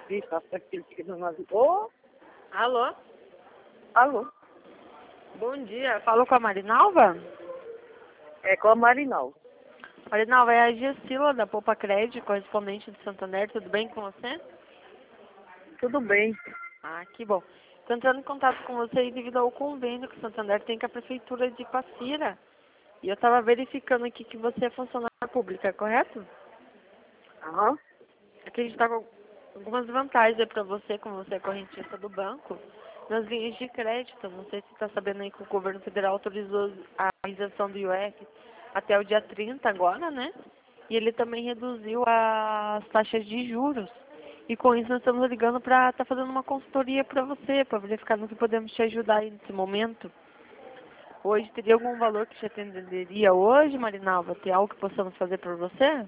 Isso, até que ele fica no navio. Ô, Alô? alô, Bom dia. Falo com a Marinalva? é com a Marinal. Marinalva, é a Gessila da Poupa Crédito, correspondente de Santander. Tudo bem com você? Tudo bem. Ah, que bom. Estou entrando em contato com você aí devido ao convênio que o Santander tem com a Prefeitura de Passira. E eu estava verificando aqui que você é funcionária pública, correto? Aham. Aqui a gente está com algumas vantagens para você, como você é correntista do banco, nas linhas de crédito. Não sei se você está sabendo aí que o governo federal autorizou a isenção do IOF até o dia 30 agora, né? E ele também reduziu as taxas de juros. E com isso nós estamos ligando para estar fazendo uma consultoria para você, para verificar no que podemos te ajudar aí nesse momento. Hoje teria algum valor que te atenderia hoje, Marinalva? Tem algo que possamos fazer por você?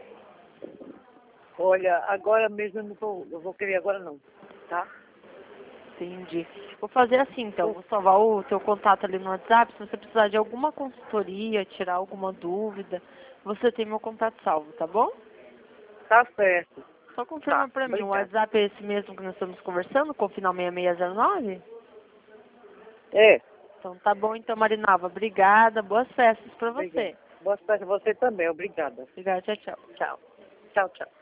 Olha, agora mesmo eu vou querer agora não, tá? Entendi. Vou fazer assim então, vou salvar o teu contato ali no WhatsApp, se você precisar de alguma consultoria, tirar alguma dúvida, você tem meu contato salvo, tá bom? Tá certo. Só confirma Tá, pra mim, o obrigado. WhatsApp é esse mesmo que nós estamos conversando, com o final 6609? É, Então tá bom então, Marinalva, obrigada, boas festas pra obrigado. você. Boa tarde a você também, obrigada. Obrigada, tchau, tchau. Tchau. Tchau, tchau.